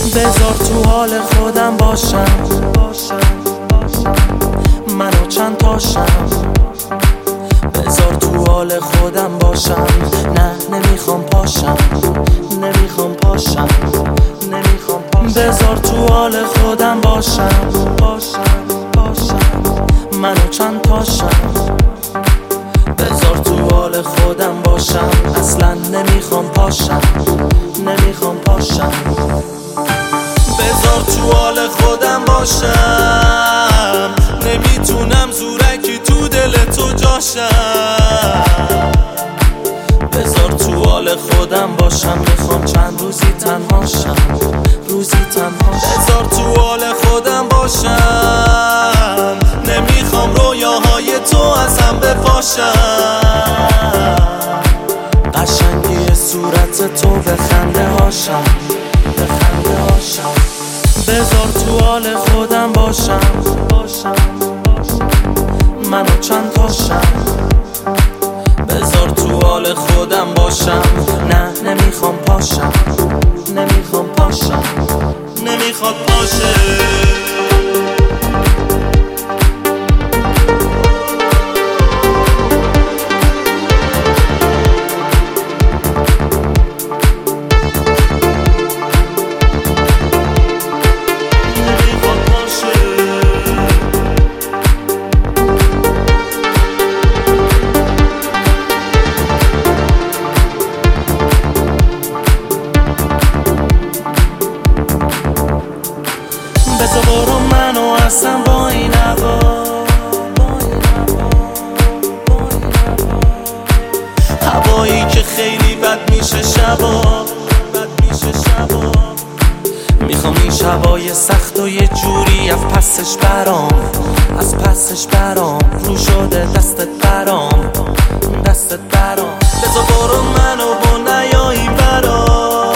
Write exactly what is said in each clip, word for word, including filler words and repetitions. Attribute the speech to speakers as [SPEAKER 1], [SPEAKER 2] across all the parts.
[SPEAKER 1] بذار تو حال خودم باشم، منو چند تاشم. بذار تو حال خودم باشم، نه نمیخوام پاشم، نمیخوام پاشم، نمیخوام پاشم. بذار تو حال خودم باشم، باشم، باشم، منو چند تاشم. بذار تو حال خودم باشم، اصلا نمیخوام پاشم، نمیخوام پاشم. بذار تو حال خودم باشم، نمیتونم زورکی تو دل تو جاشم. بذار تو حال خودم باشم، میخوام چند روزی تنهاشم، روزی تنهاشم. بذار تو حال خودم باشم، نمیخوام رویاهای تو از هم بپاشم. قشنگی صورت تو به خنده هاشم، به خنده هاشم. بذار تو حال خودم باشم، باشم، منو چند تاشم. بذار تو حال خودم باشم، نه نمیخوام پاشم، نمیخوام پاشم، نمیخواد باشه. بذار برو منو اصلا با این هوا، هوایی که خیلی بد میشه شبا، بد میشه شبا. میخوام این شبای سخت و یه جوری از پسش برام، از پسش برام. رو شده دستت برام، دستت برام. بذار برو منو با نیایی برام،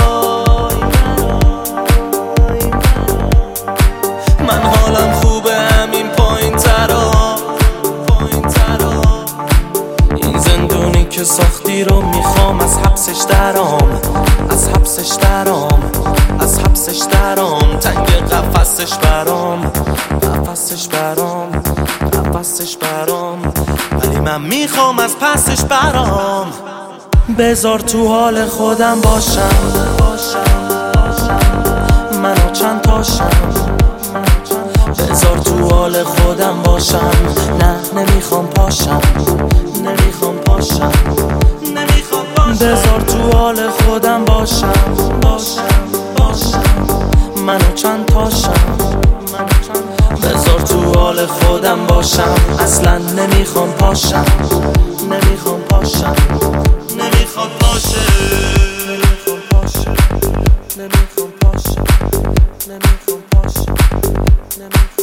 [SPEAKER 1] من حالم خوبه همین پایین ترا، پایین ترا. این زندونی که ساختی رو میخوام از حبسش درام، از حبسش درام، از حبسش درام. تنگ قفسش برام، قفسش برام، قفسش برام. ولی من میخوام از پسش برام. بذار تو حال خودم باشم، باشم، منو چند تاشم. بذار تو حال خودم باشم، نه نمیخوام پاشم، نمیخوام پاشم، نمیخوام پاشم. بذار تو حال خودم باشم، باشم، باشم، منو چند تاشم. بذار تو حال خودم باشم، اصلا نمیخوام پاشم، نمیخوام پاشم، نمیخوام باشه، نمیخوام پاشم، نمیخوام پاشم، نمیخوام پاشم، نمیخوام